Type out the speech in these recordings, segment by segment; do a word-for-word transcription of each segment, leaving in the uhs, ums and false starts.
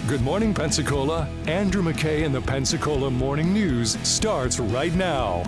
Good morning, Pensacola. Andrew McKay and the Pensacola Morning News starts right now.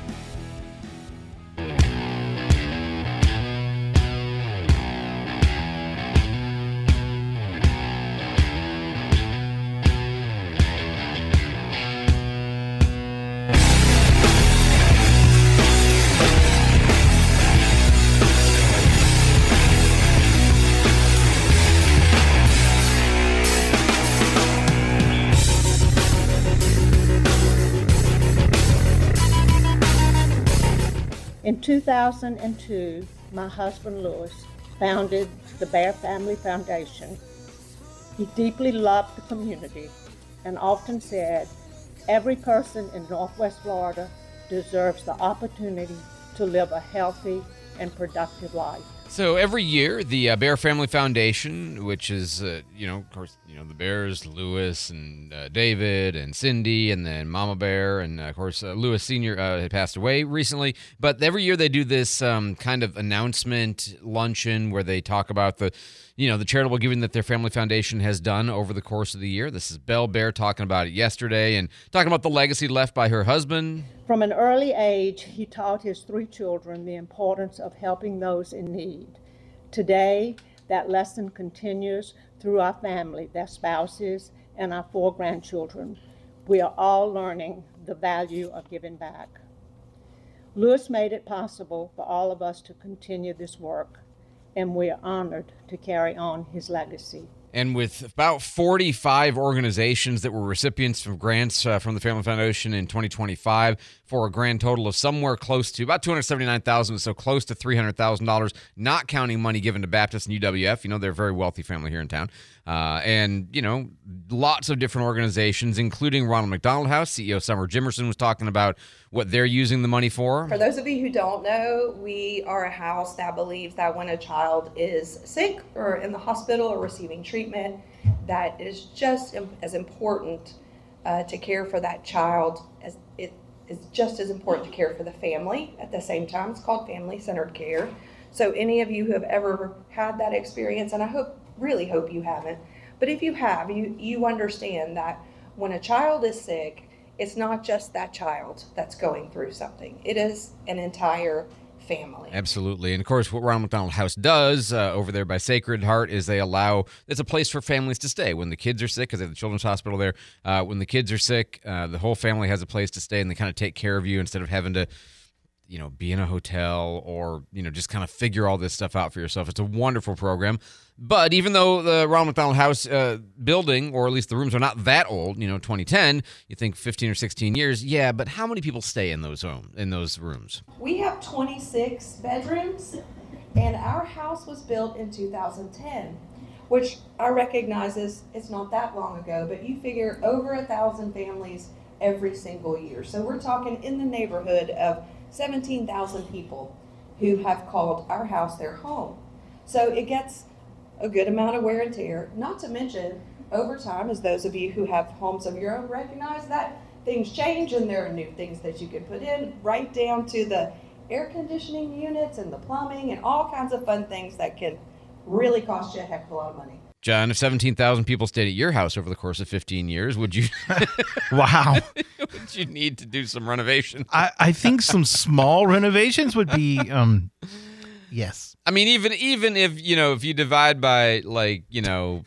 In two thousand two, my husband Louis founded the Bear Family Foundation. He deeply loved the community and often said, every person in Northwest Florida deserves the opportunity to live a healthy and productive life. So every year, the uh, Bear Family Foundation, which is, uh, you know, of course, you know, the Bears, Louis and uh, David and Cindy, and then Mama Bear, and uh, of course, uh, Louis Senior uh, had passed away recently. But every year they do this um, kind of announcement luncheon where they talk about the, you know, the charitable giving that their family foundation has done over the course of the year. This is Belle Bear talking about it yesterday and talking about the legacy left by her husband. From an early age, he taught his three children the importance of helping those in need. Today, that lesson continues through our family, their spouses, and our four grandchildren. We are all learning the value of giving back. Louis made it possible for all of us to continue this work, and we are honored to carry on his legacy. And with about forty-five organizations that were recipients of grants uh, from the Family Foundation in twenty twenty-five for a grand total of somewhere close to about two hundred seventy-nine thousand dollars, so close to three hundred thousand dollars, not counting money given to Baptist and U W F. You know, they're a very wealthy family here in town. Uh, and, you know, lots of different organizations, including Ronald McDonald House. C E O Summer Jimerson was talking about what they're using the money for. For those of you who don't know, we are a house that believes that when a child is sick or in the hospital or receiving treatment, that is just as important uh, to care for that child as it is just as important to care for the family at the same time. It's called family-centered care. So any of you who have ever had that experience, and I hope, really hope you haven't, but if you have, you, you understand that when a child is sick, it's not just that child that's going through something. It is an entire family. Absolutely. And of course, what Ronald McDonald House does uh, over there by Sacred Heart is they allow, it's a place for families to stay when the kids are sick, because they have the Children's Hospital there. Uh, when the kids are sick, uh, the whole family has a place to stay, and they kind of take care of you instead of having to, you know, be in a hotel or, you know, just kind of figure all this stuff out for yourself. It's a wonderful program. But even though the Ronald McDonald House uh, building, or at least the rooms, are not that old, you know, twenty ten, you think fifteen or sixteen years, yeah, but how many people stay in those home, in those rooms? We have twenty-six bedrooms, and our house was built in two thousand ten, which I recognize is it's not that long ago, but you figure over a thousand families every single year. So we're talking in the neighborhood of seventeen thousand people who have called our house their home. So it gets a good amount of wear and tear, not to mention over time, as those of you who have homes of your own recognize, that things change and there are new things that you can put in, right down to the air conditioning units and the plumbing and all kinds of fun things that can really cost you a heck of a lot of money. John, if seventeen thousand people stayed at your house over the course of fifteen years, would you Wow. would you need to do some renovation? I, I think some small renovations would be, um, yes. I mean, even even if, you know, if you divide by, like, you know,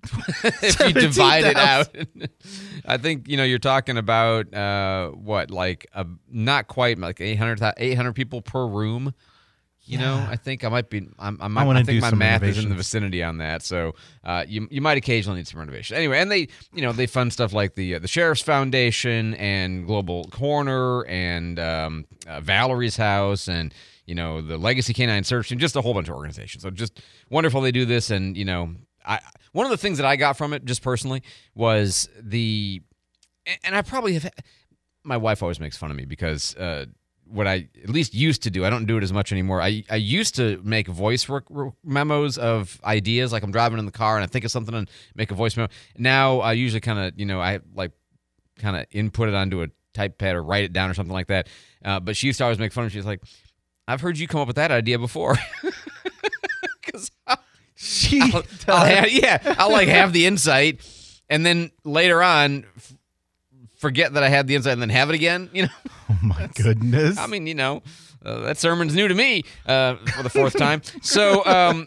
if you divide it out, I think, you know, you're talking about, uh, what, like, a, not quite, like eight hundred people per room. You Yeah. know, I think I might be, I'm, I, might, I wanna I think do my some math is in the renovations. vicinity on that. So uh, you you might occasionally need some renovation. Anyway, and they, you know, they fund stuff like the uh, the Sheriff's Foundation and Global Corner and um, uh, Valerie's House and, you know, the Legacy Canine Search Team, just a whole bunch of organizations. So just wonderful they do this. And, you know, I one of the things that I got from it just personally was the, and I probably have, my wife always makes fun of me because uh, what I at least used to do, I don't do it as much anymore. I, I used to make voice rec- memos of ideas, like I'm driving in the car and I think of something and make a voice memo. Now I usually kind of, you know, I like kind of input it onto a type pad or write it down or something like that. Uh, but she used to always make fun of me. She's like, I've heard you come up with that idea before. Because She I'll, I'll have, yeah, I'll like have the insight. and then later on f- forget that I had the insight and then have it again. You know, Oh my goodness. I mean, you know, uh, that sermon's new to me uh, for the fourth time. So, um,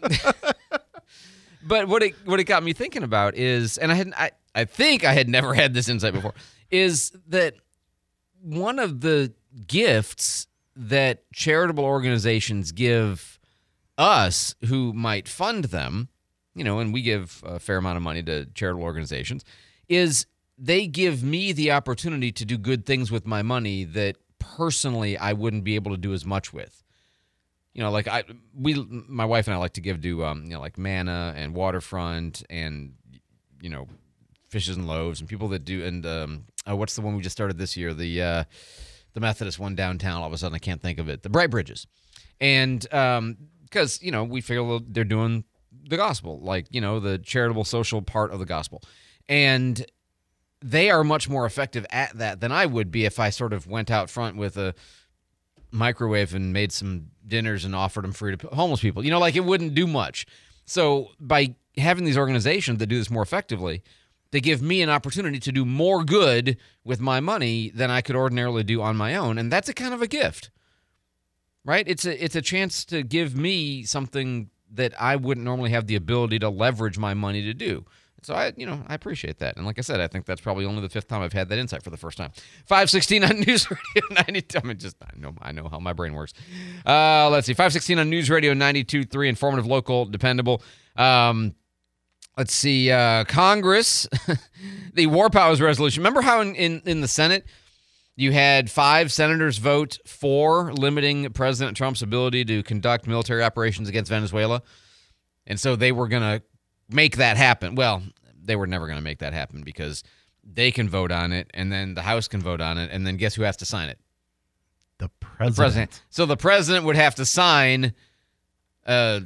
but what it what it got me thinking about is, and I had I, I think I had never had this insight before, is that one of the gifts that charitable organizations give us who might fund them, you know, and we give a fair amount of money to charitable organizations, is they give me the opportunity to do good things with my money that personally I wouldn't be able to do as much with. You know, like I, we, my wife and I like to give to, um, you know, like Manna and Waterfront and, you know, Fishes and Loaves and people that do, and um, oh, what's the one we just started this year? The uh, the Methodist one downtown. All of a sudden, I can't think of it. The Bright Bridges, and um, because you know we feel they're doing the gospel, like you know the charitable social part of the gospel, and they are much more effective at that than I would be if I sort of went out front with a microwave and made some dinners and offered them free to homeless people. You know, like it wouldn't do much. So by having these organizations that do this more effectively, they give me an opportunity to do more good with my money than I could ordinarily do on my own, and that's a kind of a gift, right? It's a it's a chance to give me something that I wouldn't normally have the ability to leverage my money to do. So I, you know, I appreciate that, and like I said, I think that's probably only the fifth time I've had that insight for the first time. five sixteen on News Radio ninety-two. I mean, just I know I know how my brain works. Uh, let's see, five sixteen on News Radio ninety-two point three, informative, local, dependable. Um, Let's see, uh, Congress, the War Powers Resolution. Remember how in, in, in the Senate you had five senators vote for limiting President Trump's ability to conduct military operations against Venezuela? And so they were going to make that happen. Well, they were never going to make that happen because they can vote on it, and then the House can vote on it, and then guess who has to sign it? The president. The president. So the president would have to sign a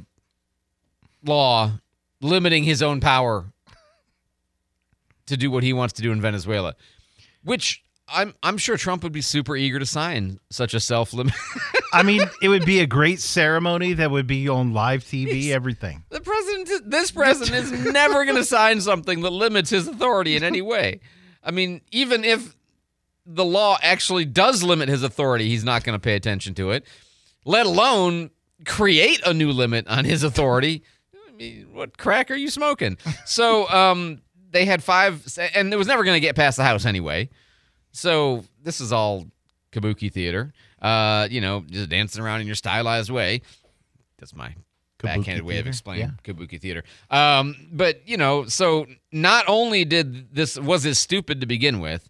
law limiting his own power to do what he wants to do in Venezuela, which I'm I'm sure Trump would be super eager to sign such a self-limit. I mean, it would be a great ceremony that would be on live T V, He's- everything. The president, this president is never going to sign something that limits his authority in any way. I mean, even if the law actually does limit his authority, he's not going to pay attention to it, let alone create a new limit on his authority. What crack are you smoking? So um, they had five, and it was never going to get past the House anyway. So this is all kabuki theater, uh, you know, just dancing around in your stylized way. That's my Kabuki backhanded way of theater? explaining kabuki theater. Um, but, you know, so not only did this, was this stupid to begin with,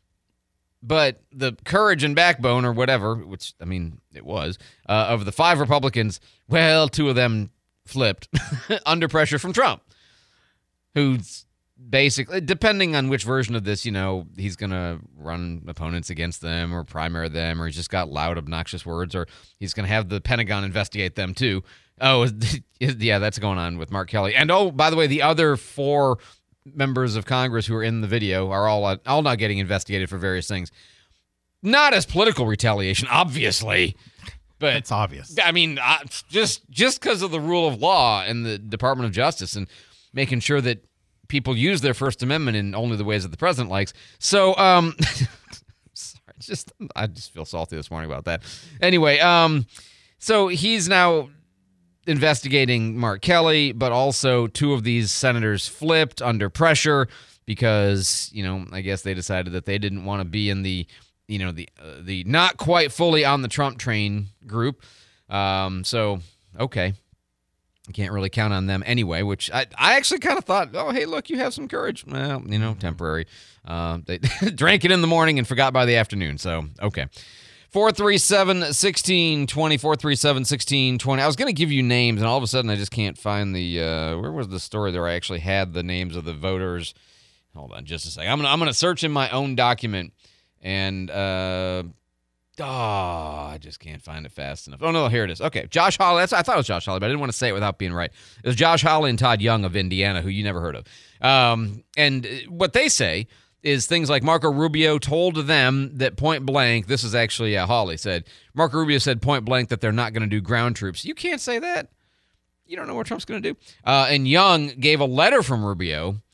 but the courage and backbone or whatever, which, I mean, it was, uh, of the five Republicans, well, two of them flipped under pressure from Trump, who's basically, depending on which version of this, you know, he's going to run opponents against them or primary them, or he's just got loud, obnoxious words, or he's going to have the Pentagon investigate them too. Oh, yeah, that's going on with Mark Kelly. And oh, by the way, the other four members of Congress who are in the video are all, uh, all not getting investigated for various things. Not as political retaliation, obviously. But It's obvious. I mean, uh, just just because of the rule of law and the Department of Justice and making sure that people use their First Amendment in only the ways that the president likes. So, um, sorry, just I just feel salty this morning about that. Anyway, um, so he's now investigating Mark Kelly, but also two of these senators flipped under pressure because, you know, I guess they decided that they didn't want to be in the you know, the uh, the not quite fully on the Trump train group. Um, so, okay. I can't really count on them anyway, which I, I actually kind of thought, oh, hey, look, you have some courage. Well, you know, temporary. Uh, they drank it in the morning and forgot by the afternoon. So, okay. four three seven, one six two zero, four three seven, one six two zero. I was going to give you names, and all of a sudden I just can't find the, uh, where was the story there? I actually had the names of the voters. Hold on just a second. I'm going to I'm gonna search in my own document. And, uh, oh, I just can't find it fast enough. Oh, no, here it is. Okay, Josh Hawley. That's, I thought it was Josh Hawley, but I didn't want to say it without being right. It was Josh Hawley and Todd Young of Indiana, who you never heard of. Um, and what they say is things like Marco Rubio told them that point blank, this is actually uh, Hawley said, Marco Rubio said point blank that they're not going to do ground troops. You can't say that. You don't know what Trump's going to do. Uh, and Young gave a letter from Rubio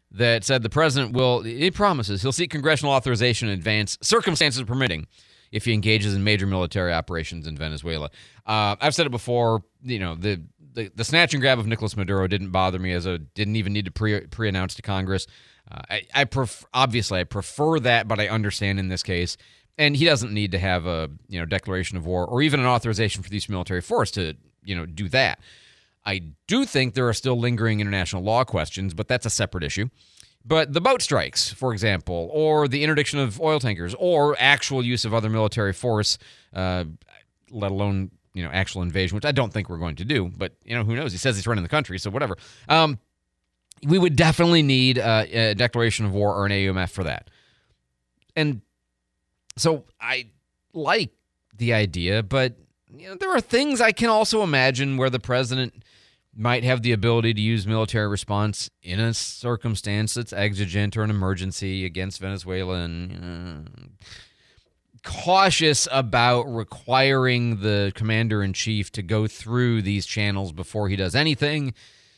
that said the president will, he promises, he'll seek congressional authorization in advance, circumstances permitting, if he engages in major military operations in Venezuela. Uh, I've said it before, you know, the, the, the snatch and grab of Nicolas Maduro didn't bother me, as a didn't even need to pre, pre-announce to Congress. Uh, I, I pref- obviously, I prefer that, but I understand in this case. And he doesn't need to have a, you know, declaration of war or even an authorization for these military force to, you know, do that. I do think there are still lingering international law questions, but that's a separate issue. But the boat strikes, for example, or the interdiction of oil tankers, or actual use of other military force, uh, let alone, you know, actual invasion, which I don't think we're going to do. But, you know, who knows? He says he's running the country, so whatever. Um, we would definitely need uh, a declaration of war or an A U M F for that. And so I like the idea, but you know, there are things I can also imagine where the president might have the ability to use military response in a circumstance that's exigent or an emergency against Venezuela, and you know, cautious about requiring the commander-in-chief to go through these channels before he does anything.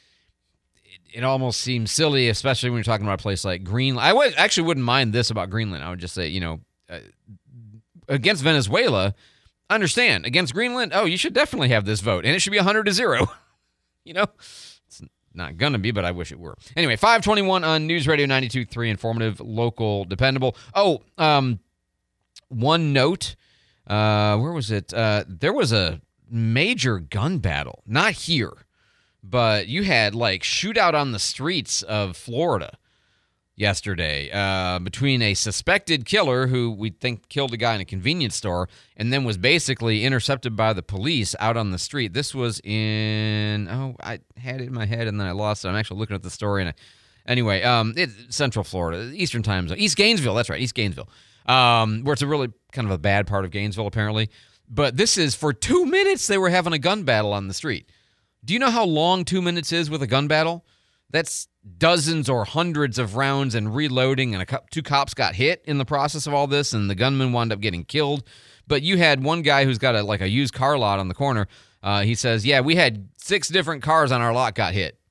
It, it almost seems silly, especially when you're talking about a place like Greenland. I would, actually wouldn't mind this about Greenland. I would just say, you know, uh, against Venezuela, understand, against Greenland, oh, you should definitely have this vote, and it should be one hundred to zero. You know, it's not going to be, but I wish it were. Anyway, five twenty-one on News Radio ninety-two point three, informative, local, dependable. Oh, um, one note, uh, where was it? Uh, there was a major gun battle, not here, but you had like shootout on the streets of Florida yesterday uh, between a suspected killer who we think killed a guy in a convenience store and then was basically intercepted by the police out on the street. This was in, oh, I had it in my head and then I lost it. I'm actually looking at the story. and I, Anyway, um, it, Central Florida, Eastern time zone, East Gainesville, that's right, East Gainesville, um, where it's a really kind of a bad part of Gainesville apparently. But this is, for two minutes they were having a gun battle on the street. Do you know how long two minutes is with a gun battle? That's dozens or hundreds of rounds and reloading, and a co- two cops got hit in the process of all this, and the gunman wound up getting killed. But you had one guy who's got a like a used car lot on the corner. Uh, he says, yeah, we had six different cars on our lot got hit.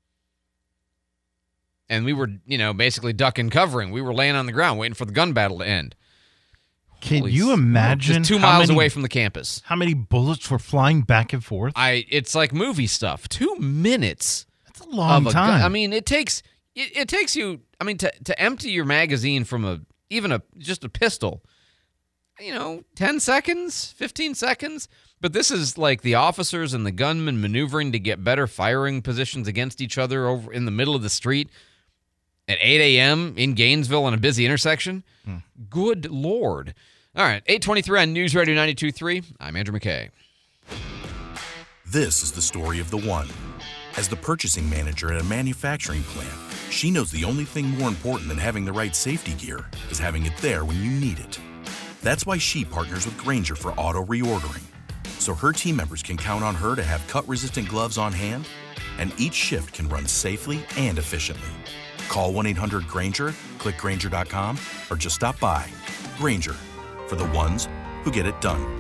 And we were, you know, basically duck and covering. We were laying on the ground waiting for the gun battle to end. Can Holy you imagine just two how miles many, away from the campus? How many bullets were flying back and forth? I It's like movie stuff. Two minutes. That's a long of a time. gun. I mean, it takes it, it takes you. I mean, to to empty your magazine from a even a just a pistol, you know, ten seconds, fifteen seconds. But this is like the officers and the gunmen maneuvering to get better firing positions against each other over in the middle of the street at eight a.m. in Gainesville on a busy intersection. Hmm. Good Lord. All right, eight twenty-three on News Radio ninety-two point three. I'm Andrew McKay. This is the story of the one. As the purchasing manager at a manufacturing plant, she knows the only thing more important than having the right safety gear is having it there when you need it. That's why she partners with Grainger for auto reordering, so her team members can count on her to have cut-resistant gloves on hand, and each shift can run safely and efficiently. Call one eight hundred Grainger, click Grainger dot com, or just stop by. Grainger, for the ones who get it done.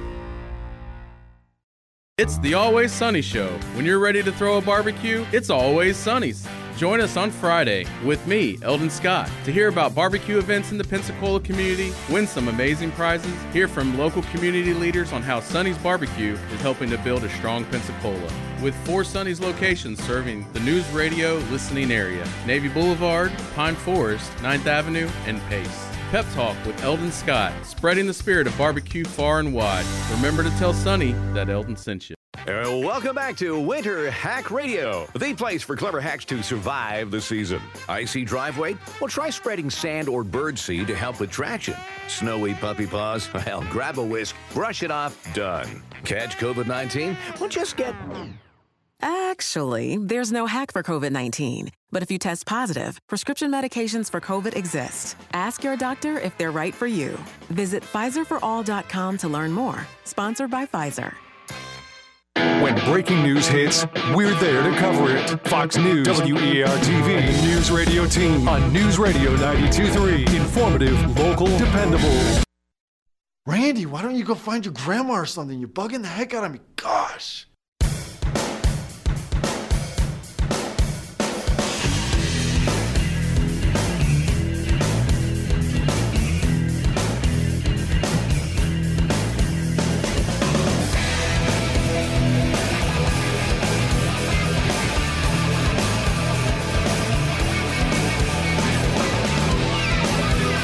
It's the Always Sunny Show. When you're ready to throw a barbecue, it's Always Sunny's. Join us on Friday with me, Eldon Scott, to hear about barbecue events in the Pensacola community, win some amazing prizes, hear from local community leaders on how Sunny's Barbecue is helping to build a strong Pensacola. With four Sunny's locations serving the news radio listening area, Navy Boulevard, Pine Forest, ninth Avenue, and Pace. Pep Talk with Eldon Scott, spreading the spirit of barbecue far and wide. Remember to tell Sunny that Eldon sent you. Uh, welcome back to Winter Hack Radio, the place for clever hacks to survive the season. Icy driveway? Well, try spreading sand or birdseed to help with traction. Snowy puppy paws? Well, grab a whisk, brush it off, done. Catch covid nineteen? Well, just get... Actually, there's no hack for covid nineteen. But if you test positive, prescription medications for COVID exist. Ask your doctor if they're right for you. Visit Pfizer for all dot com to learn more. Sponsored by Pfizer. When breaking news hits, we're there to cover it. Fox News, W E R T V, and the News Radio team on News Radio ninety-two point three. Informative, local, dependable. Randy, why don't you go find your grandma or something? You're bugging the heck out of me. Gosh.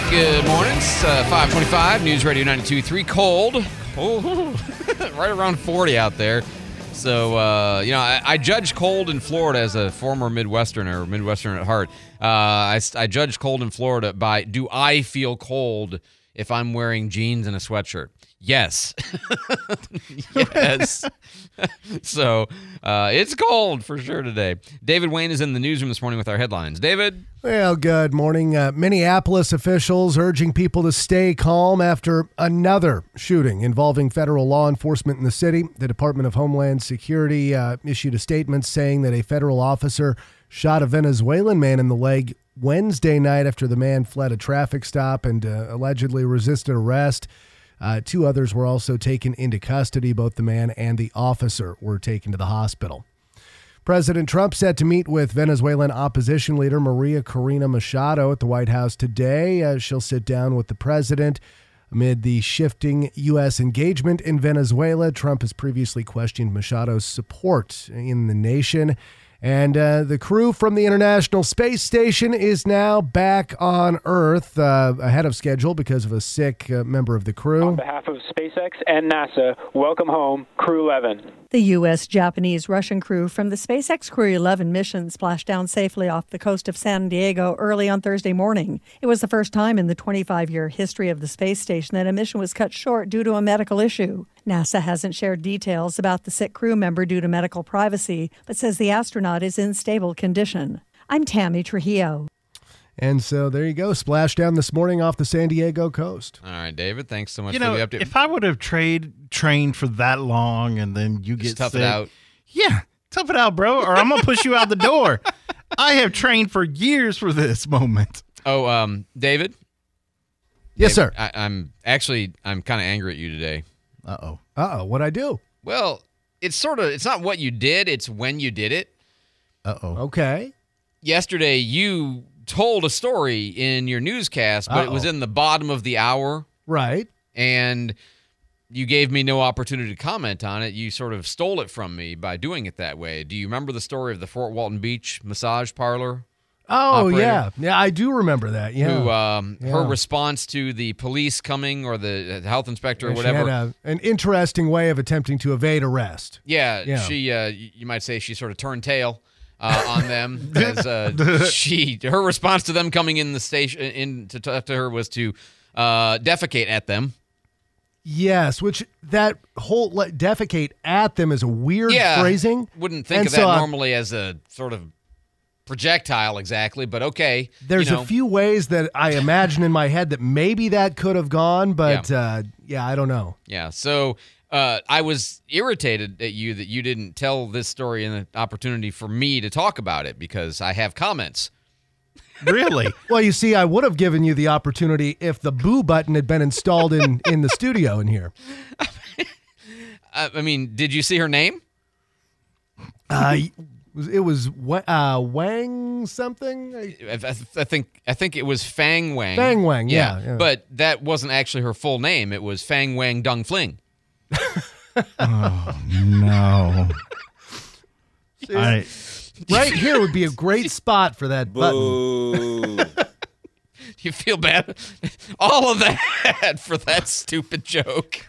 Good morning. It's uh, five twenty-five, News Radio ninety-two point three. Cold. Oh, right around forty out there. So, uh, you know, I, I judge cold in Florida as a former Midwesterner, Midwestern at heart. Uh, I, I judge cold in Florida by, do I feel cold if I'm wearing jeans and a sweatshirt? Yes. Yes. So, uh, it's cold for sure today. David Wayne is in the newsroom this morning with our headlines. David? Well, good morning. Uh, Minneapolis officials urging people to stay calm after another shooting involving federal law enforcement in the city. The Department of Homeland Security uh, issued a statement saying that a federal officer shot a Venezuelan man in the leg Wednesday night after the man fled a traffic stop and uh, allegedly resisted arrest. Uh, two others were also taken into custody. Both the man and the officer were taken to the hospital. President Trump set to meet with Venezuelan opposition leader Maria Corina Machado at the White House today. Uh, she'll sit down with the president. Amid the shifting U S engagement in Venezuela, Trump has previously questioned Machado's support in the nation. And uh, the crew from the International Space Station is now back on Earth uh, ahead of schedule because of a sick uh, member of the crew. On behalf of SpaceX and NASA, welcome home, Crew eleven. The U S, Japanese, Russian crew from the SpaceX Crew eleven mission splashed down safely off the coast of San Diego early on Thursday morning. It was the first time in the twenty-five-year history of the space station that a mission was cut short due to a medical issue. NASA hasn't shared details about the sick crew member due to medical privacy, but says the astronaut is in stable condition. I'm Tammy Trujillo. And so there you go, splash down this morning off the San Diego coast. All right, David, thanks so much You for know, the update. if I would have trade trained for that long and then you Just get tough sick, it out. Yeah, tough it out, bro, or I'm going to push you out the door. I have trained for years for this moment. Oh, um, David? Yes, David, sir. I, I'm actually, I'm kind of angry at you today. Uh-oh. Uh-oh, what'd I do? Well, it's sort of, it's not what you did, it's when you did it. Uh-oh. Okay. Yesterday, you told a story in your newscast, but Uh-oh. it was in the bottom of the hour. Right. And you gave me no opportunity to comment on it. You sort of stole it from me by doing it that way. Do you remember the story of the Fort Walton Beach massage parlor? Oh, operator? yeah. Yeah, I do remember that. Yeah. Who, um, Yeah. her response to the police coming or the health inspector or Yeah, she whatever. had a, an interesting way of attempting to evade arrest. Yeah, Yeah. she, uh, you might say she sort of turned tail uh, on them. as uh, she, her response to them coming in the station in to talk to her was to uh, defecate at them. Yes, which that whole like, defecate at them is a weird Yeah, phrasing. wouldn't think And of so, that uh, normally as a sort of projectile exactly, but okay. There's you know. a few ways that I imagine in my head that maybe that could have gone, but yeah, uh, yeah I don't know. Yeah, so uh, I was irritated at you that you didn't tell this story and an opportunity for me to talk about it because I have comments. Really? Well, you see, I would have given you the opportunity if the boo button had been installed in, in the studio in here. I, I mean, did you see her name? Uh, it was uh, Wang something? I, I, I think I think it was Fang Wang. Fang Wang, yeah, yeah. But that wasn't actually her full name. It was Fang Wang Dung Fling. Oh, no. I, right here would be a great spot for that button. You feel bad? All of that for that stupid joke.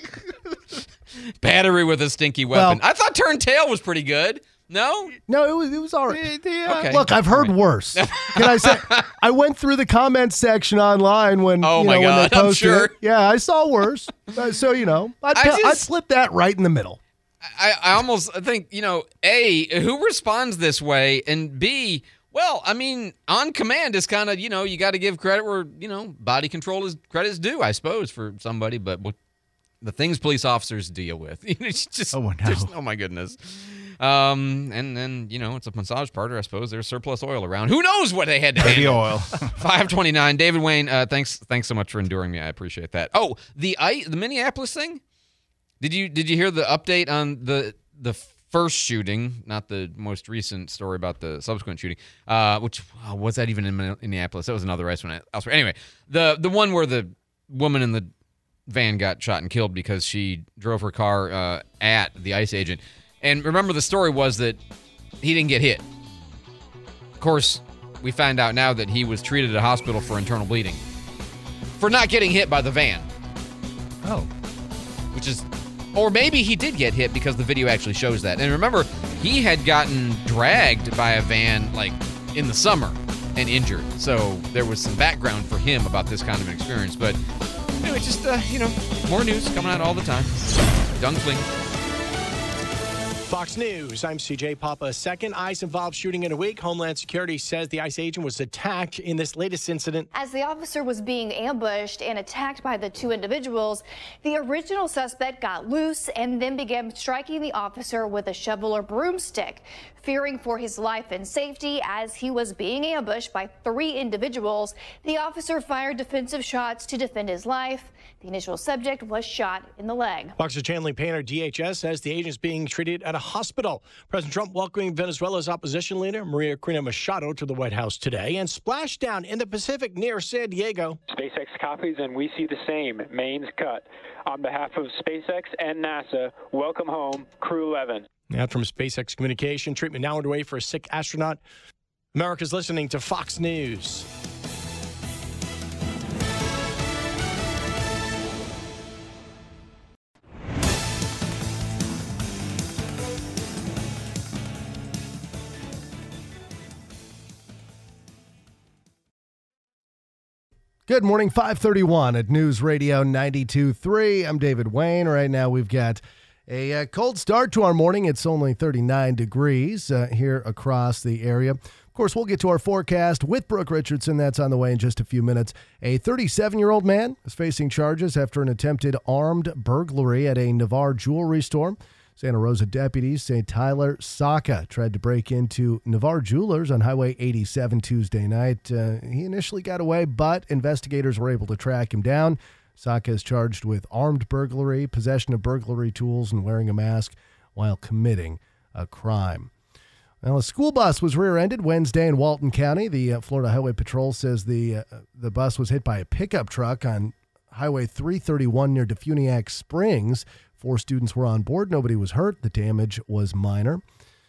Battery with a stinky weapon. Well- I thought turn tail was pretty good. No? No, it was it was all right. Okay. Look, I've heard All right. worse. Can I say? I went through the comments section online when Oh you my know, when they God, I'm posted sure. it. Yeah, I saw worse. Uh, so you know, I'd, I I I'd just- slip that right in the middle. I, I almost think, you know, A, who responds this way? And B, well, I mean, on command is kind of, you know, you got to give credit where, you know, body control is credit is due, I suppose, for somebody. But what the things police officers deal with. It's just, Oh, no. there's- oh my goodness. Um, and then, you know, it's a massage parlor. I suppose there's surplus oil around. Who knows what they had to baby handle? oil. five twenty-nine. David Wayne, uh, thanks thanks so much for enduring me. I appreciate that. Oh, the I, the Minneapolis thing? Did you did you hear the update on the the first shooting, not the most recent story about the subsequent shooting? Uh, which oh, was that even in Minneapolis? That was another race one elsewhere. Anyway, the the one where the woman in the van got shot and killed because she drove her car uh, at the ICE agent. And remember, the story was that he didn't get hit. Of course, we find out now that he was treated at a hospital for internal bleeding. for not getting hit by the van. Oh. Which is, or maybe he did get hit because the video actually shows that. And remember, he had gotten dragged by a van like in the summer and injured. So there was some background for him about this kind of an experience. But anyway, just, uh, you know, more news coming out all the time. Dunkling. Fox News, I'm C J Papa. Second ICE-involved shooting in a week. Homeland Security says the ICE agent was attacked in this latest incident. As the officer was being ambushed and attacked by the two individuals, the original suspect got loose and then began striking the officer with a shovel or broomstick. Fearing for his life and safety as he was being ambushed by three individuals, the officer fired defensive shots to defend his life. The initial subject was shot in the leg. Boxer Chanley Painter, D H S, says the agent's being treated at a hospital. President Trump welcoming Venezuela's opposition leader, Maria Corina Machado, to the White House today. And splashdown in the Pacific near San Diego. SpaceX copies, and we see the same. Main's cut. On behalf of SpaceX and NASA, welcome home, Crew eleven. Now from SpaceX Communication, treatment now underway for a sick astronaut. America's listening to Fox News. Good morning, five thirty-one at News Radio ninety-two point three. I'm David Wayne. Right now we've got a uh, cold start to our morning. It's only thirty-nine degrees uh, here across the area. Of course, we'll get to our forecast with Brooke Richardson. That's on the way in just a few minutes. A thirty-seven-year-old man is facing charges after an attempted armed burglary at a Navarre jewelry store. Santa Rosa deputies say Tyler Saka tried to break into Navarre Jewelers on Highway eighty-seven Tuesday night. Uh, he initially got away, but investigators were able to track him down. Saka is charged with armed burglary, possession of burglary tools, and wearing a mask while committing a crime. Well, a school bus was rear-ended Wednesday in Walton County. The uh, Florida Highway Patrol says the uh, the bus was hit by a pickup truck on Highway three thirty-one near Defuniak Springs. Four students were on board. Nobody was hurt. The damage was minor.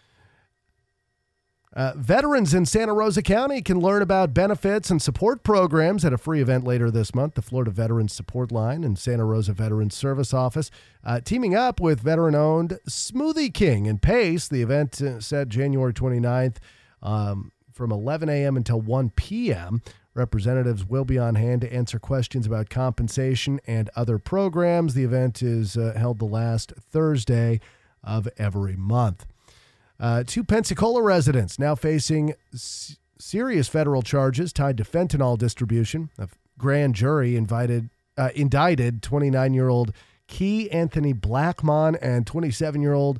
Uh, veterans in Santa Rosa County can learn about benefits and support programs at a free event later this month. The Florida Veterans Support Line and Santa Rosa Veterans Service Office uh, teaming up with veteran-owned Smoothie King and Pace. The event uh, set January twenty-ninth um, from eleven a.m. until one p.m. Representatives will be on hand to answer questions about compensation and other programs. The event is uh, held the last Thursday of every month. Uh, two Pensacola residents now facing s- serious federal charges tied to fentanyl distribution. A grand jury invited, uh, indicted twenty-nine-year-old Key Anthony Blackmon and twenty-seven-year-old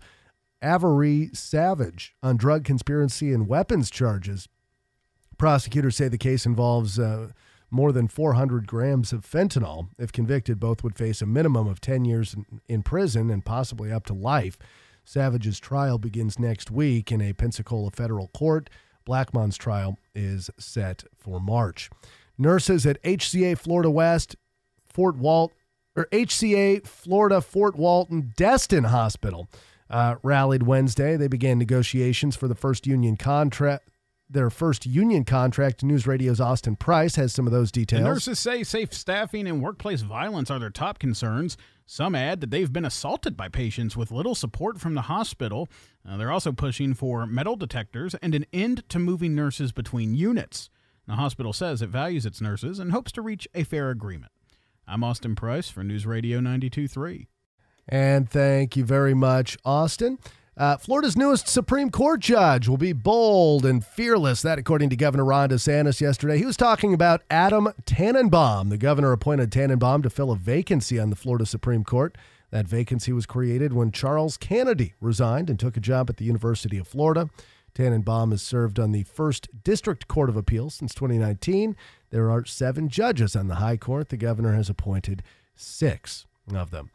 Avery Savage on drug conspiracy and weapons charges. Prosecutors say the case involves uh, more than four hundred grams of fentanyl. If convicted, both would face a minimum of ten years in, in prison and possibly up to life. Savage's trial begins next week in a Pensacola federal court. Blackmon's trial is set for March. Nurses at H C A Florida West, Fort Walt, or H C A Florida Fort Walton Destin Hospital uh, rallied Wednesday. They began negotiations for the first union contract. Their first union contract. News Radio's Austin Price has some of those details. The nurses say safe staffing and workplace violence are their top concerns. Some add that they've been assaulted by patients with little support from the hospital. Uh, they're also pushing for metal detectors and an end to moving nurses between units. The hospital says it values its nurses and hopes to reach a fair agreement. I'm Austin Price for News Radio ninety-two point three. And thank you very much, Austin. Uh, Florida's newest Supreme Court judge will be bold and fearless. That, according to Governor Ron DeSantis yesterday. He was talking about Adam Tannenbaum. The governor appointed Tannenbaum to fill a vacancy on the Florida Supreme Court. That vacancy was created when Charles Kennedy resigned and took a job at the University of Florida. Tannenbaum has served on the First District Court of Appeals since twenty nineteen. There are seven judges on the High Court. The governor has appointed six of them.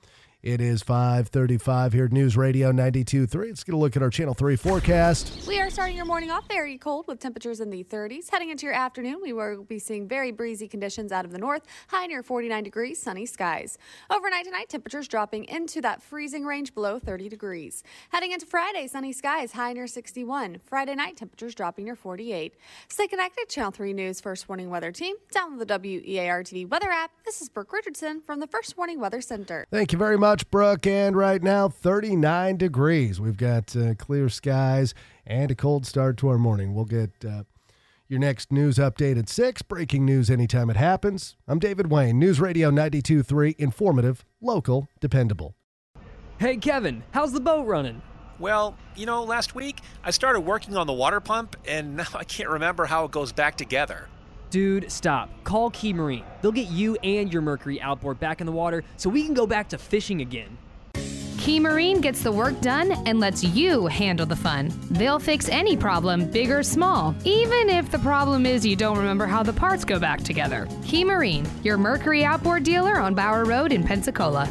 It is five thirty-five here at News Radio ninety-two point three. Let's get a look at our Channel three forecast. We are starting your morning off very cold with temperatures in the thirties. Heading into your afternoon, we will be seeing very breezy conditions out of the north, high near forty-nine degrees, sunny skies. Overnight tonight, temperatures dropping into that freezing range below thirty degrees. Heading into Friday, sunny skies, high near sixty-one. Friday night, temperatures dropping near forty-eight. Stay connected, Channel three News First Warning Weather Team. Download the W E A R T V weather app. This is Brooke Richardson from the First Warning Weather Center. Thank you very much. Much, Brooke, and right now thirty-nine degrees. We've got uh, clear skies and a cold start to our morning. We'll get uh, your next news update at six. Breaking news anytime it happens. I'm David Wayne, News Radio ninety-two point three, informative, local, dependable. Hey, Kevin, how's the boat running? Well, you know, last week I started working on the water pump, and now I can't remember how it goes back together. Dude, stop. Call Key Marine. They'll get you and your Mercury outboard back in the water so we can go back to fishing again. Key Marine gets the work done and lets you handle the fun. They'll fix any problem, big or small, even if the problem is you don't remember how the parts go back together. Key Marine, your Mercury outboard dealer on Bower Road in Pensacola.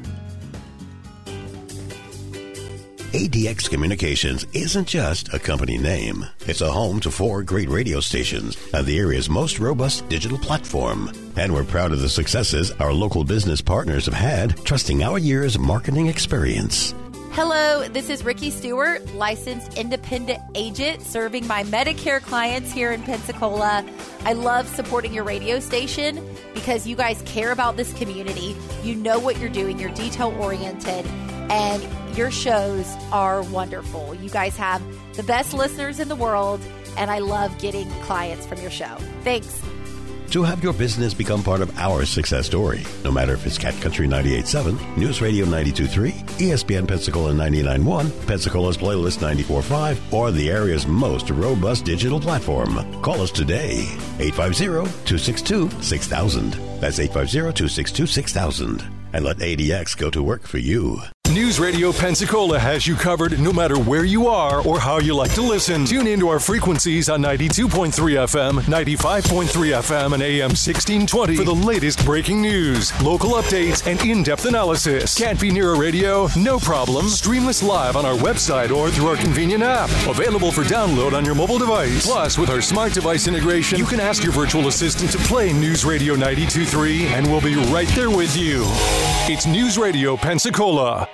A D X Communications isn't just a company name. It's a home to four great radio stations and the area's most robust digital platform. And we're proud of the successes our local business partners have had, trusting our years of marketing experience. Hello, this is Ricky Stewart, licensed independent agent serving my Medicare clients here in Pensacola. I love supporting your radio station because you guys care about this community. You know what you're doing. You're detail-oriented. And your shows are wonderful. You guys have the best listeners in the world, and I love getting clients from your show. Thanks. To have your business become part of our success story, no matter if it's Cat Country ninety-eight point seven, News Radio ninety-two point three, E S P N Pensacola ninety-nine point one, Pensacola's Playlist ninety-four point five, or the area's most robust digital platform. Call us today, eight five zero, two six two, six thousand. That's eight five zero, two six two, six thousand. And let A D X go to work for you. News Radio Pensacola has you covered no matter where you are or how you like to listen. Tune into our frequencies on ninety-two point three F M, ninety-five point three F M, and A M sixteen twenty for the latest breaking news, local updates, and in-depth analysis. Can't be near a radio? No problem. Stream us live on our website or through our convenient app. Available for download on your mobile device. Plus, with our smart device integration, you can ask your virtual assistant to play News Radio ninety-two point three, and we'll be right there with you. It's News Radio Pensacola.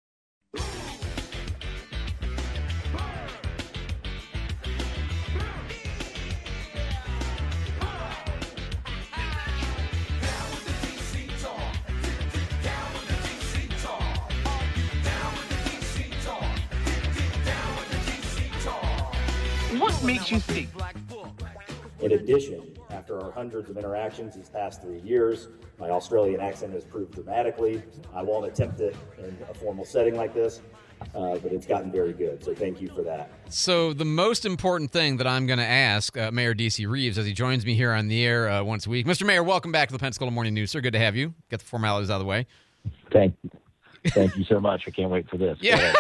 What makes you think? In addition, after our hundreds of interactions these past three years, my Australian accent has improved dramatically. I won't attempt it in a formal setting like this, uh, but it's gotten very good, so thank you for that. So the most important thing that I'm going to ask uh, Mayor D C Reeves as he joins me here on the air uh, once a week. Mister Mayor, welcome back to the Pensacola Morning News, sir. Good to have you. Get the formalities out of the way. Thank you. Thank you so much. I can't wait for this. Yeah.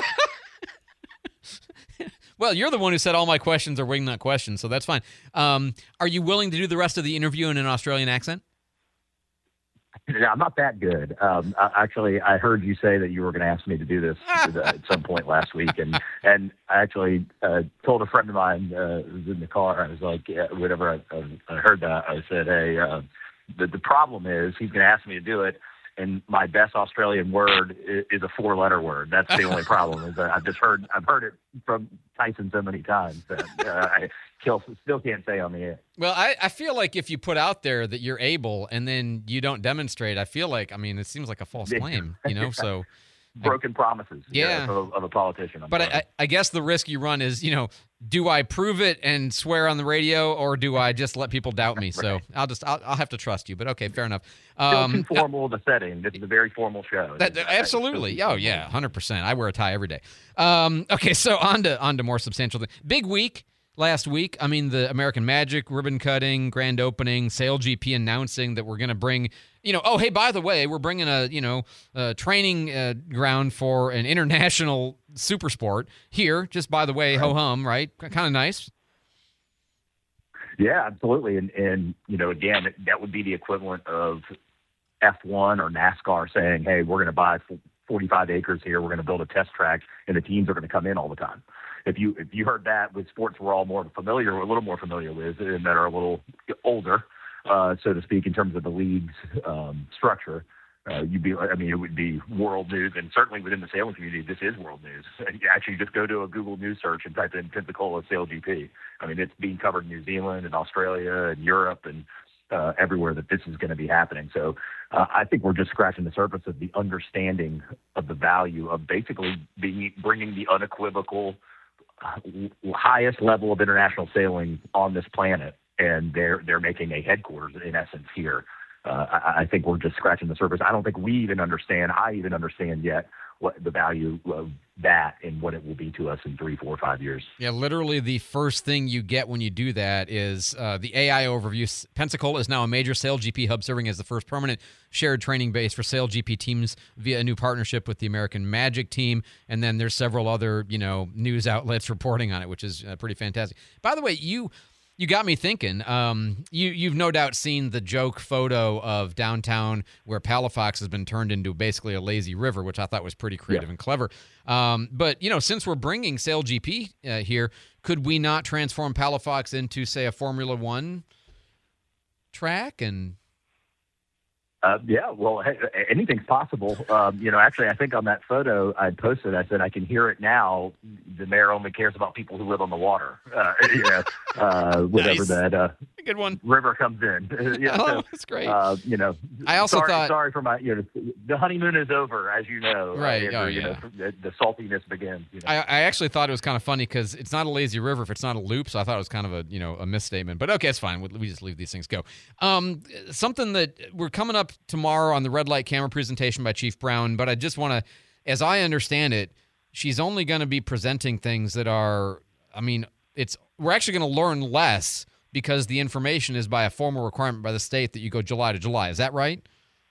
Well, you're the one who said all my questions are wingnut questions, so that's fine. Um, are you willing to do the rest of the interview in an Australian accent? I'm not that good. Um, I, actually, I heard you say that you were going to ask me to do this at some point last week, and and I actually uh, told a friend of mine uh, who was in the car. I was like, yeah, whenever I, I, I heard that, I said, hey, uh, the the problem is he's going to ask me to do it, and my best Australian word is, is a four-letter word. That's the only problem. Is that I've just heard I've heard it from Tyson so many times that uh, I still still can't say on the air. Well, I, I feel like if you put out there that you're able and then you don't demonstrate, I feel like, I mean, it seems like a false claim, you know, so. Broken I, promises yeah. you know, of, of a politician. I'm but I, I guess the risk you run is, you know, do I prove it and swear on the radio, or do I just let people doubt me? right. So I'll just, I'll, I'll have to trust you, but okay, fair enough. Um, Still too formal of a setting. This is a very formal show. That, absolutely. Oh yeah. one hundred percent. I wear a tie every day. Um, okay. So on to, on to more substantial things. Big week. Last week, I mean, the American Magic ribbon cutting, grand opening, Sail G P announcing that we're going to bring, you know, oh, hey, by the way, we're bringing a, you know, a training uh, ground for an international super sport here, just by the way, right. ho-hum, right? Kind of nice. Yeah, absolutely. And, and, you know, again, that would be the equivalent of F one or NASCAR saying, hey, we're going to buy forty-five acres here. We're going to build a test track, and the teams are going to come in all the time. If you if you heard that with sports we're all more familiar, a little more familiar with, and that are a little older, uh, so to speak, in terms of the league's um, structure, uh, you'd be, I mean, it would be world news, and certainly within the sailing community, this is world news. You actually just go to a Google News search and type in Pensacola Sail G P. I mean, it's being covered in New Zealand and Australia and Europe and uh, everywhere that this is going to be happening. So uh, I think we're just scratching the surface of the understanding of the value of basically being bringing the unequivocal highest level of international sailing on this planet, and they're they're making a headquarters in essence here. Uh, I, I think we're just scratching the surface. I don't think we even understand. I even understand yet what the value of that and what it will be to us in three, four, five years. Yeah, literally the first thing you get when you do that is uh, the A I overview. Pensacola is now a major Sail G P hub, serving as the first permanent shared training base for Sail G P teams via a new partnership with the American Magic team. And then there's several other, you know, news outlets reporting on it, which is uh, pretty fantastic. By the way, you you got me thinking. Um, you you've no doubt seen the joke photo of downtown where Palafox has been turned into basically a lazy river, which I thought was pretty creative yeah. and clever. Um, but, you know, since we're bringing Sail G P uh, here, could we not transform Palafox into, say, a Formula One track? And uh, yeah, well, hey, anything's possible. Um, you know, actually, I think on that photo I posted, I said, I can hear it now. The mayor only cares about people who live on the water. Uh, you know, uh, whatever nice. that uh, good one river comes in. yeah, oh, so, that's great. Uh, you know, I also sorry, thought sorry for my. You know, the honeymoon is over, as you know. Right. Andrew, oh, you yeah. know, the, the saltiness begins. You know? I, I actually thought it was kind of funny because it's not a lazy river if it's not a loop. So I thought it was kind of a you know a misstatement. But okay, it's fine. We, we just leave these things go. Um, something that we're coming up tomorrow on the red light camera presentation by Chief Brown. But I just want to, as I understand it, she's only going to be presenting things that are. I mean, it's we're actually going to learn less because the information is by a formal requirement by the state that you go July to July. Is that right?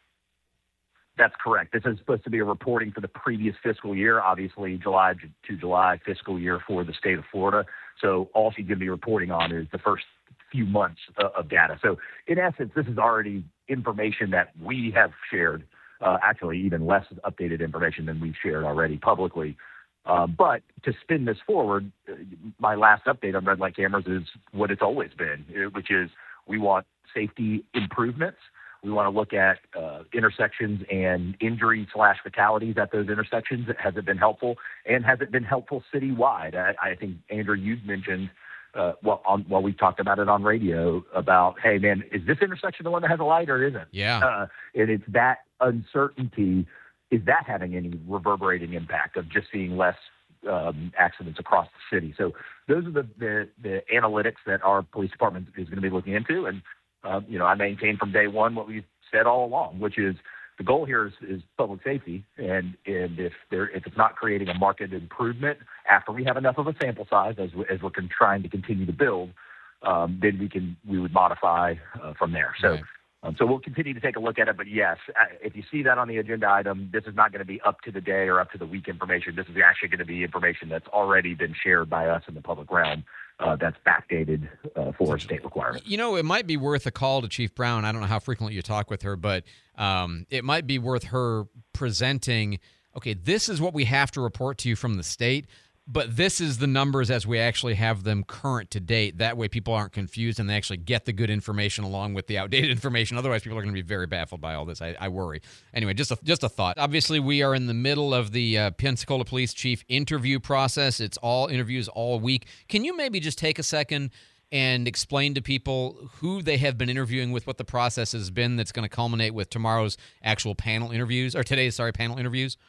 That's correct. This is supposed to be a reporting for the previous fiscal year, obviously July to July fiscal year for the state of Florida. So all she's going to be reporting on is the first few months uh, of data. So in essence, this is already information that we have shared, uh, actually even less updated information than we've shared already publicly. Uh, but to spin this forward, uh, my last update on red light cameras is what it's always been, which is we want safety improvements. We want to look at uh, intersections and injury slash fatalities at those intersections. Has it been helpful? And has it been helpful citywide? I, I think, Andrew, you've mentioned, uh, well, on, well, we've talked about it on radio about, hey, man, is this intersection the one that has a light or isn't? Yeah. Uh, and it's that uncertainty. Is that having any reverberating impact of just seeing less um, accidents across the city? So those are the, the, the analytics that our police department is going to be looking into. And, uh, you know, I maintain from day one what we've said all along, which is the goal here is, is public safety. And, and if there, if it's not creating a market improvement after we have enough of a sample size as, we, as we're con- trying to continue to build, um, then we can, we would modify uh, from there. So. Right. Um, so we'll continue to take a look at it. But, yes, if you see that on the agenda item, this is not going to be up to the day or up to the week information. This is actually going to be information that's already been shared by us in the public realm uh, that's backdated uh, for a state requirement. You know, it might be worth a call to Chief Brown. I don't know how frequently you talk with her, but um, it might be worth her presenting, okay, this is what we have to report to you from the state, but this is the numbers as we actually have them current to date. That way people aren't confused and they actually get the good information along with the outdated information. Otherwise, people are going to be very baffled by all this. I, I worry. Anyway, just a, just a thought. Obviously, we are in the middle of the uh, Pensacola Police Chief interview process. It's all interviews all week. Can you maybe just take a second and explain to people who they have been interviewing with, what the process has been that's going to culminate with tomorrow's actual panel interviews, or today's, sorry, panel interviews?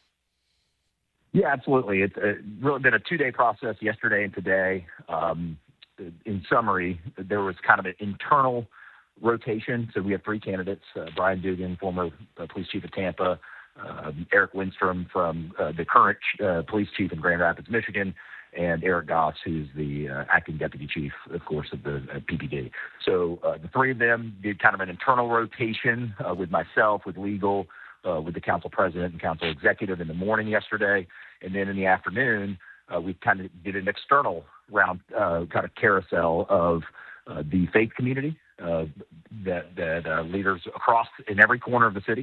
Yeah, absolutely. It's uh, really been a two-day process, yesterday and today. Um, in summary, there was kind of an internal rotation. So we have three candidates, uh, Brian Dugan, former uh, police chief of Tampa, uh, Eric Lindstrom from uh, the current uh, police chief in Grand Rapids, Michigan, and Eric Goss, who's the uh, acting deputy chief, of course, of the uh, P P D. So uh, the three of them did kind of an internal rotation uh, with myself, with legal, Uh, with the council president and council executive in the morning yesterday. And then in the afternoon, uh, we kind of did an external round, uh, kind of carousel of uh, the faith community, uh, that, that uh, leaders across in every corner of the city,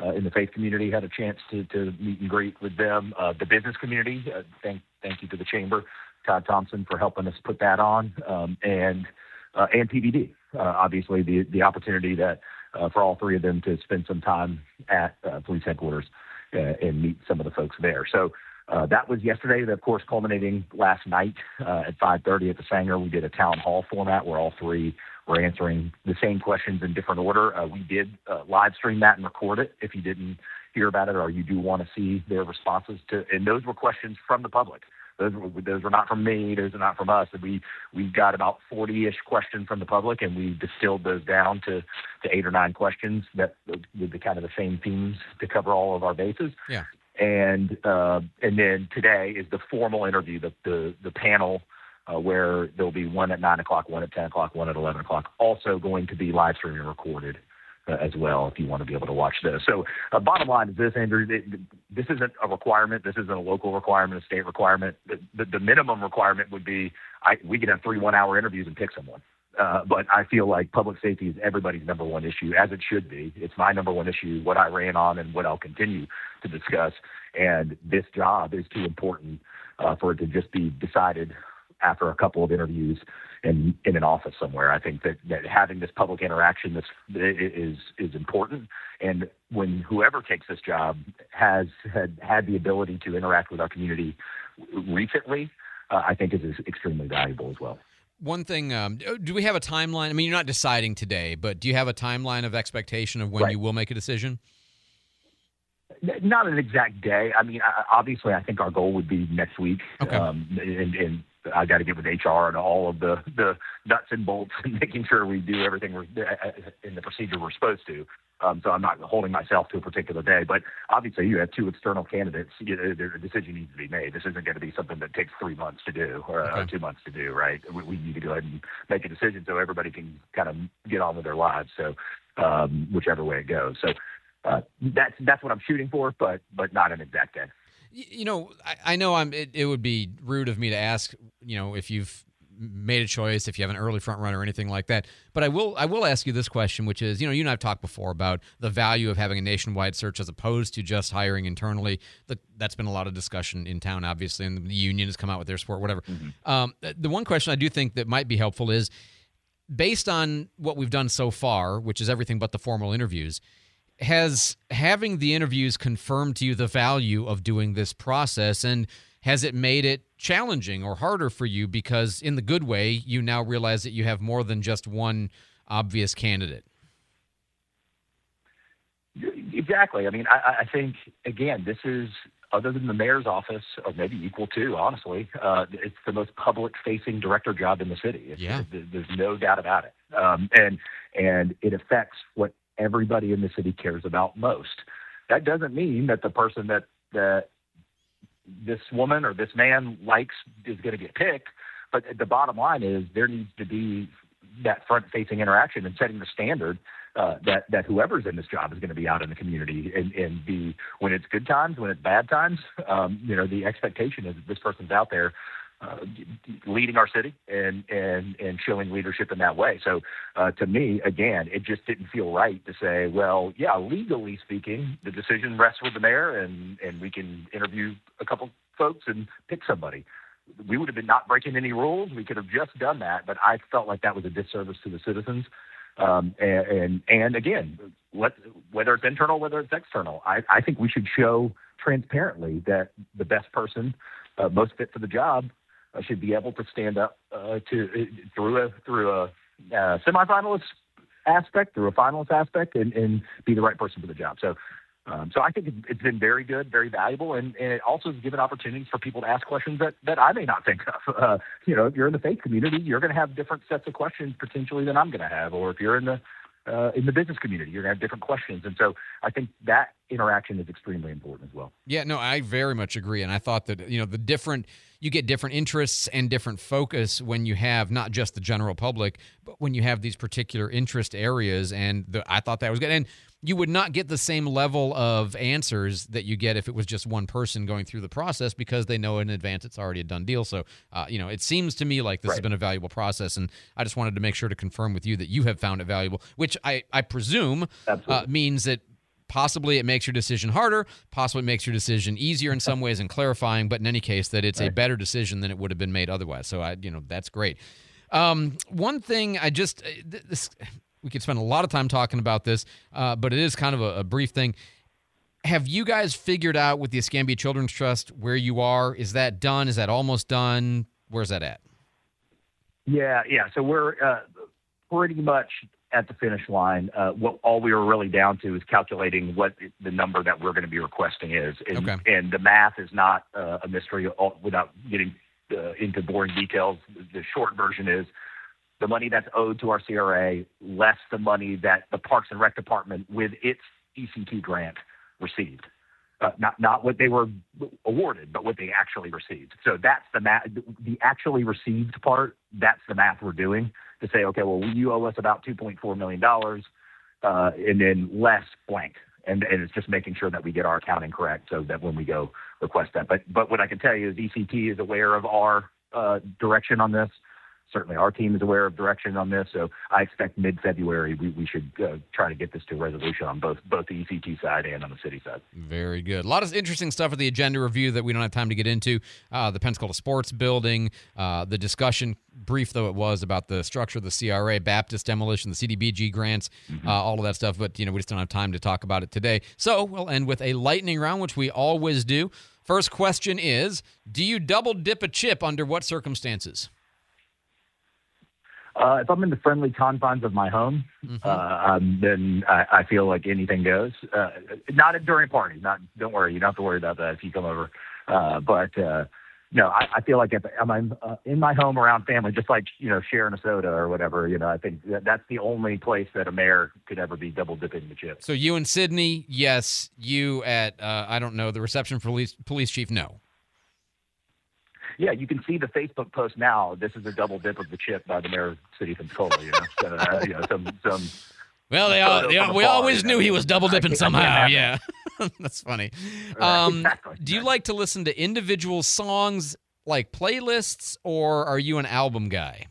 uh, in the faith community had a chance to, to meet and greet with them. Uh, the business community, uh, thank thank you to the chamber, Todd Thompson, for helping us put that on, um, and uh, and P B D. Uh, obviously, the the opportunity that uh, for all three of them to spend some time at uh, police headquarters uh, and meet some of the folks there. So uh, that was yesterday. Of course, culminating last night uh, at five thirty at the Sanger. We did a town hall format where all three were answering the same questions in different order. Uh, we did uh, live stream that and record it if you didn't hear about it or you do want to see their responses to. And those were questions from the public. Those were, those were not from me. Those are not from us. We we got about forty-ish questions from the public, and we distilled those down to, to eight or nine questions that with the kind of the same themes to cover all of our bases. Yeah. And uh, and then today is the formal interview, the the, the panel uh, where there'll be one at nine o'clock, one at ten o'clock, one at eleven o'clock. Also going to be live streaming and recorded Uh, as well, if you want to be able to watch this. So uh, bottom line is this, Andrew, it, this isn't a requirement. This isn't a local requirement, a state requirement. The, the, the minimum requirement would be I, we could have three one-hour interviews and pick someone. Uh, but I feel like public safety is everybody's number one issue, as it should be. It's my number one issue, what I ran on and what I'll continue to discuss. And this job is too important uh, for it to just be decided after a couple of interviews in, in an office somewhere. I think that, that having this public interaction this, is is important. And when whoever takes this job has had, had the ability to interact with our community recently, uh, I think is, is extremely valuable as well. One thing, um, do we have a timeline? I mean, you're not deciding today, but do you have a timeline of expectation of when Right. you will make a decision? Not an exact day. I mean, I, obviously, I think our goal would be next week. Okay. Um, and, and I got to get with H R and all of the, the nuts and bolts and making sure we do everything we're, in the procedure we're supposed to. Um, so I'm not holding myself to a particular day. But obviously, you have two external candidates. You know, a decision needs to be made. This isn't going to be something that takes three months to do or uh, two months to do, right? We, we need to go ahead and make a decision so everybody can kind of get on with their lives. So um, whichever way it goes. So uh, that's that's what I'm shooting for, but but not an exact day. You know, I, I know I'm. It, it would be rude of me to ask, you know, if you've made a choice, if you have an early front runner or anything like that. But I will, I will ask you this question, which is, you know, you and I have talked before about the value of having a nationwide search as opposed to just hiring internally. That that's been a lot of discussion in town, obviously, and the union has come out with their support, whatever. Mm-hmm. Um, the one question I do think that might be helpful is, based on what we've done so far, which is everything but the formal interviews. Has having the interviews confirmed to you the value of doing this process, and has it made it challenging or harder for you because, in the good way, you now realize that you have more than just one obvious candidate? Exactly. I mean, I, I think, again, this is, other than the mayor's office, or maybe equal to, honestly, uh, it's the most public-facing director job in the city. It's, yeah. There's, there's no doubt about it. Um, and and it affects what everybody in the city cares about most. That doesn't mean that the person that, that this woman or this man likes is going to get picked, but the bottom line is there needs to be that front-facing interaction and setting the standard uh, that, that whoever's in this job is going to be out in the community and, and be, when it's good times, when it's bad times, um, you know, the expectation is that this person's out there Uh, leading our city and, and, and showing leadership in that way. So uh, to me, again, it just didn't feel right to say, well, yeah, legally speaking, the decision rests with the mayor and, and we can interview a couple folks and pick somebody. We would have been not breaking any rules. We could have just done that, but I felt like that was a disservice to the citizens. Um, and, and, and again, let, whether it's internal, whether it's external, I, I think we should show transparently that the best person uh, most fit for the job Uh, should be able to stand up uh, to uh, through a through a uh, semifinalist aspect, through a finalist aspect, and, and be the right person for the job. So, um, so I think it's, it's been very good, very valuable, and, and it also has given opportunities for people to ask questions that, that I may not think of. Uh, you know, if you're in the faith community, you're going to have different sets of questions potentially than I'm going to have, or if you're in the uh, in the business community, you're going to have different questions, and so I think that interaction is extremely important as well. Yeah, no, I very much agree, and I thought that, you know, the different you get different interests and different focus when you have not just the general public, but when you have these particular interest areas, and the, I thought that was good. And you would not get the same level of answers that you get if it was just one person going through the process, because they know in advance it's already a done deal. So, uh, you know, it seems to me like this right. has been a valuable process, and I just wanted to make sure to confirm with you that you have found it valuable, which I, I presume uh, means that possibly it makes your decision harder, possibly it makes your decision easier in some ways and clarifying, but in any case, that it's right. a better decision than it would have been made otherwise. So, I, you know, that's great. Um, one thing I just, this, we could spend a lot of time talking about this, uh, but it is kind of a, a brief thing. Have you guys figured out with the Escambia Children's Trust where you are? Is that done? Is that almost done? Where's that at? Yeah, yeah. So we're uh, pretty much at the finish line. Uh, what all we were really down to is calculating what the number that we're going to be requesting is. And, okay. and the math is not uh, a mystery all, without getting uh, into boring details. The short version is the money that's owed to our C R A less the money that the Parks and Rec Department with its E C T grant received. Uh, not not what they were awarded, but what they actually received. So that's the math. The actually received part, that's the math we're doing to say, okay, well, you owe us about two point four million dollars, uh, and then less blank. And, and it's just making sure that we get our accounting correct so that when we go request that. But but what I can tell you is E C T is aware of our uh, direction on this. Certainly our team is aware of direction on this. So I expect mid-February we, we should uh, try to get this to resolution on both both the E C T side and on the city side. Very good. A lot of interesting stuff at the agenda review that we don't have time to get into. Uh, the Pensacola Sports Building, uh, the discussion, brief though it was, about the structure of the C R A, Baptist demolition, the C D B G grants, mm-hmm. uh, all of that stuff. But, you know, we just don't have time to talk about it today. So we'll end with a lightning round, which we always do. First question is, do you double dip a chip under what circumstances? Uh, if I'm in the friendly confines of my home, mm-hmm. uh, um, then I, I feel like anything goes. Uh, not during parties. Not don't worry, you don't have to worry about that if you come over. Uh, but uh, no, I, I feel like if I'm uh, in my home around family, just like you know, sharing a soda or whatever. You know, I think that that's the only place that a mayor could ever be double dipping the chips. So you and Sydney, yes. You at uh, I don't know, the reception for police police chief, no. Yeah, you can see the Facebook post now. This is a double dip of the chip by the mayor of the city of Pensacola. You know, so, uh, you know some some. Well, they all, they all, we bar, always knew know? he was double dipping somehow. Yeah, that's funny. Um, exactly. Do you like to listen to individual songs like playlists, or are you an album guy?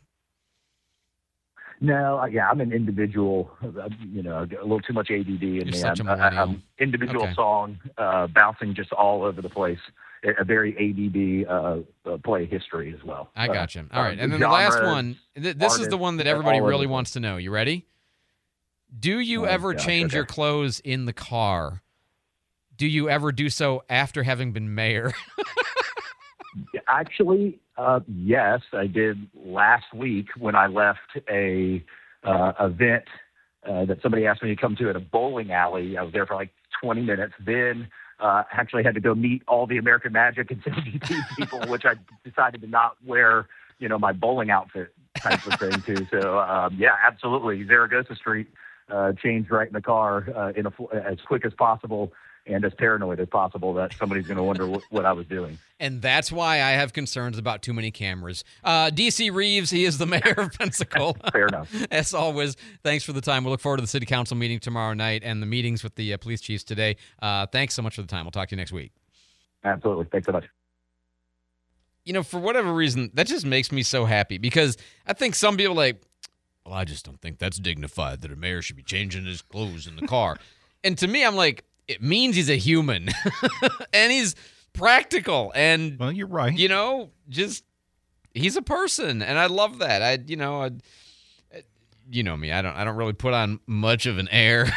No, uh, yeah, I'm an individual. Uh, you know, a little too much A D D in You're me. Such I'm, a millennial. I'm individual okay. song, uh, bouncing just all over the place. A very A D D uh, uh, play history as well. I got you. Uh, all right, and then the last one. Th- this is the one that everybody really wants to know. You ready? Do you oh, ever gosh, change okay. your clothes in the car? Do you ever do so after having been mayor? Actually, uh, yes, I did last week when I left a uh, event uh, that somebody asked me to come to at a bowling alley. I was there for like twenty minutes. Then uh, actually had to go meet all the American Magic and C G T people, which I decided to not wear, you know, my bowling outfit type of thing too. So um, yeah, absolutely. Zaragoza Street uh, changed right in the car uh, in a, as quick as possible. And as paranoid as possible that somebody's going to wonder what, what I was doing. And that's why I have concerns about too many cameras. Uh, D C Reeves, he is the mayor of Pensacola. Fair enough. As always, thanks for the time. We'll look forward to the city council meeting tomorrow night and the meetings with the uh, police chiefs today. Uh, thanks so much for the time. We'll talk to you next week. Absolutely. Thanks so much. You know, for whatever reason, that just makes me so happy because I think some people are like, well, I just don't think that's dignified that a mayor should be changing his clothes in the car. And to me, I'm like, it means he's a human and he's practical and, well, you're right. You know, just he's a person. And I love that. I, you know, I, you know me, I don't, I don't really put on much of an air.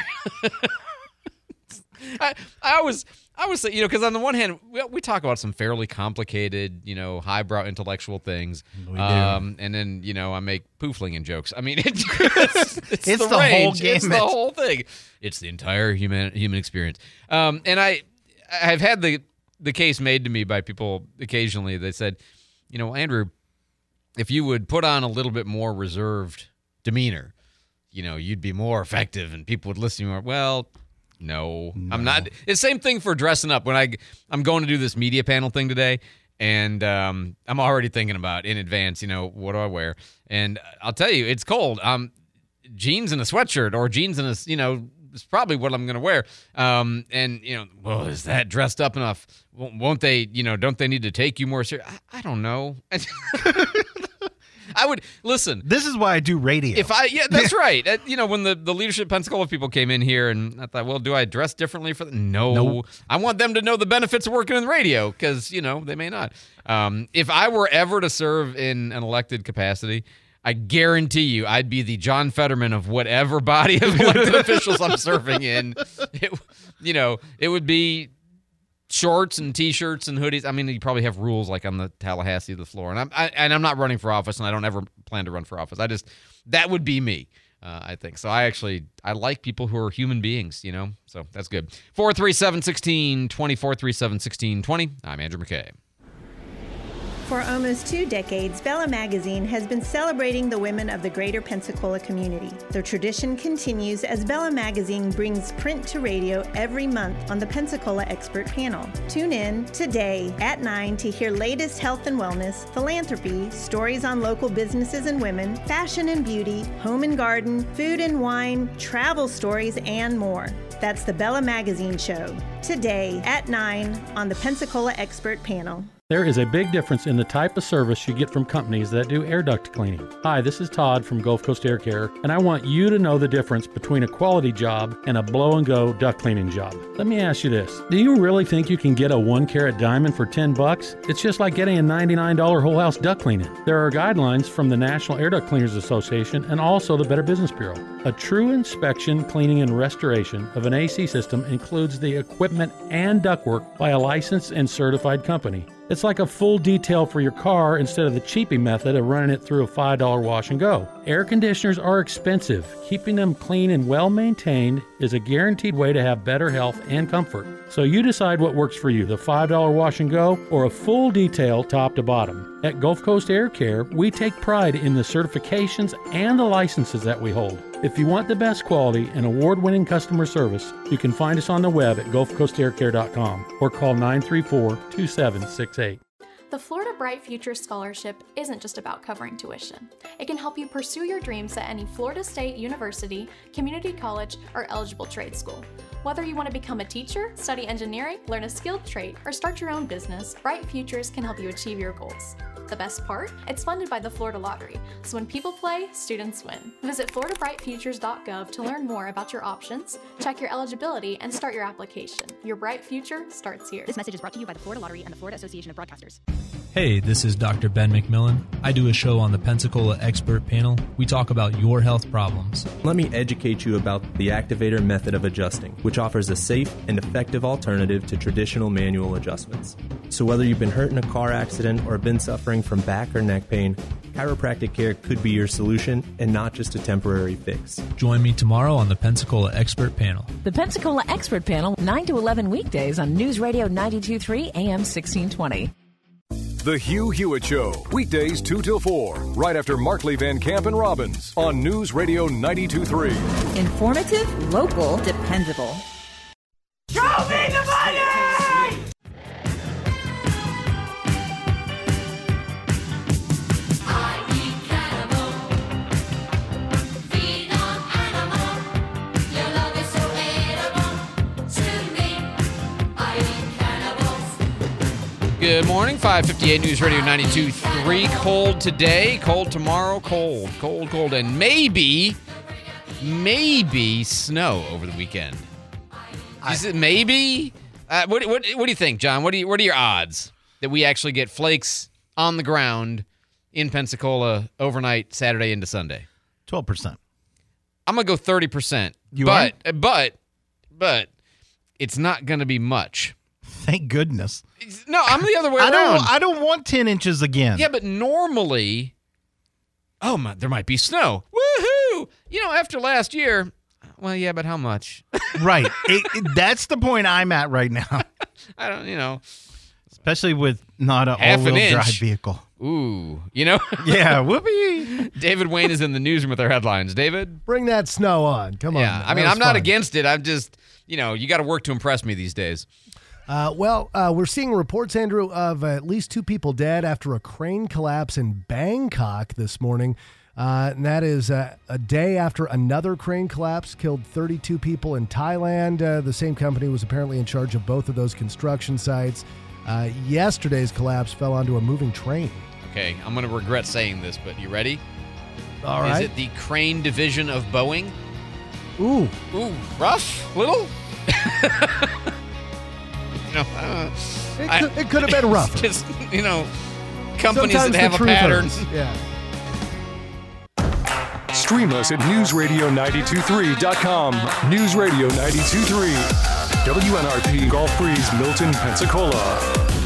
I, I always, I always say, you know, because on the one hand, we, we talk about some fairly complicated, you know, highbrow intellectual things. We um, do. And then, you know, I make pooflinging jokes. I mean, it, it's, it's, it's the, the whole range. gamut. It's the whole thing. It's the entire human human experience. Um, and I, I've had the the case made to me by people occasionally. They said, you know, Andrew, if you would put on a little bit more reserved demeanor, you know, you'd be more effective and people would listen to you more. Well, no, no, I'm not. It's the same thing for dressing up. When I, I'm going to do this media panel thing today, and um, I'm already thinking about in advance, you know, what do I wear? And I'll tell you, it's cold. Um, jeans and a sweatshirt or jeans and a, you know, it's probably what I'm going to wear. Um, and, you know, well, is that dressed up enough? Won't they, you know, don't they need to take you more seriously? I, I don't know. I would listen. This is why I do radio. If I, yeah, that's right. Uh, you know, when the, the leadership Pensacola people came in here, and I thought, well, do I dress differently for them? No, Nope. I want them to know the benefits of working in the radio because you know they may not. Um, if I were ever to serve in an elected capacity, I guarantee you, I'd be the John Fetterman of whatever body of elected officials I'm serving in. It, you know, it would be shorts and T-shirts and hoodies. I mean, you probably have rules like on the Tallahassee of the floor. And I'm I, and I'm not running for office, and I don't ever plan to run for office. I just that would be me. Uh, I think so. I actually I like people who are human beings. You know, so that's good. Four three seven sixteen twenty four three seven sixteen twenty. I'm Andrew McKay. For almost two decades, Bella Magazine has been celebrating the women of the greater Pensacola community. The tradition continues as Bella Magazine brings print to radio every month on the Pensacola Expert Panel. Tune in today at nine to hear latest health and wellness, philanthropy, stories on local businesses and women, fashion and beauty, home and garden, food and wine, travel stories, and more. That's the Bella Magazine Show, today at nine on the Pensacola Expert Panel. There is a big difference in the type of service you get from companies that do air duct cleaning. Hi, this is Todd from Gulf Coast Air Care, and I want you to know the difference between a quality job and a blow-and-go duct cleaning job. Let me ask you this. Do you really think you can get a one-carat diamond for ten bucks? It's just like getting a ninety-nine dollars whole house duct cleaning. There are guidelines from the National Air Duct Cleaners Association and also the Better Business Bureau. A true inspection, cleaning, and restoration of an A C system includes the equipment and ductwork by a licensed and certified company. It's like a full detail for your car instead of the cheapy method of running it through a five dollar wash and go. Air conditioners are expensive. Keeping them clean and well maintained is a guaranteed way to have better health and comfort. So you decide what works for you, the five dollar wash and go or a full detail top to bottom. At Gulf Coast Air Care, we take pride in the certifications and the licenses that we hold. If you want the best quality and award-winning customer service, you can find us on the web at gulf coast air care dot com or call nine three four, two seven six eight. The Florida Bright Future Scholarship isn't just about covering tuition. It can help you pursue your dreams at any Florida State University, community college, or eligible trade school. Whether you want to become a teacher, study engineering, learn a skilled trade, or start your own business, Bright Futures can help you achieve your goals. The best part? It's funded by the Florida Lottery, so when people play, students win. Visit florida bright futures dot gov to learn more about your options, check your eligibility, and start your application. Your bright future starts here. This message is brought to you by the Florida Lottery and the Florida Association of Broadcasters. Hey, this is Doctor Ben McMillan. I do a show on the Pensacola Expert Panel. We talk about your health problems. Let me educate you about the Activator method of adjusting, which offers a safe and effective alternative to traditional manual adjustments. So whether you've been hurt in a car accident or been suffering from back or neck pain, chiropractic care could be your solution and not just a temporary fix. Join me tomorrow on the Pensacola Expert Panel. The Pensacola Expert Panel, nine to eleven weekdays on News Radio ninety-two point three A M sixteen twenty. The Hugh Hewitt Show, weekdays two till four, right after Markley, Van Camp, and Robbins on News Radio ninety-two point three. Informative, local, dependable. Show me the money! Good morning, five fifty-eight News Radio ninety-two point three. Cold today, cold tomorrow, cold, cold, cold, and maybe, maybe snow over the weekend. Is it maybe? Uh, what, what, what do you think, John? What do you, what are your odds that we actually get flakes on the ground in Pensacola overnight, Saturday into Sunday? twelve percent. I'm going to go thirty percent. You but, are? But, but, it's not going to be much. Thank goodness. No, I'm the other way I around. don't. I don't want ten inches again. Yeah, but normally, oh my, there might be snow. Woohoo! You know, after last year, well, yeah, but how much? Right. It, it, that's the point I'm at right now. I don't, you know, especially with not an half an all-wheel inch drive vehicle. Ooh, you know? Yeah, whoopee. David Wayne is in the newsroom with our headlines. David? Bring that snow on. Come on. Yeah, man. I mean, That was I'm not fun. against it. I'm just, you know, you got to work to impress me these days. Uh, well, uh, we're seeing reports, Andrew, of at least two people dead after a crane collapse in Bangkok this morning. Uh, and that is uh, a day after another crane collapse killed thirty-two people in Thailand. Uh, the same company was apparently in charge of both of those construction sites. Uh, yesterday's collapse fell onto a moving train. Okay, I'm going to regret saying this, but you ready? All right. Is it the crane division of Boeing? Ooh. Ooh, rough? Little? you know, uh, It I- could, it could have been rough. Just, you know, companies Sometimes that have the a truth pattern. hurts. Yeah. Stream us at news radio nine two three dot com. News Radio ninety-two point three. W N R P Gulf Breeze, Milton, Pensacola.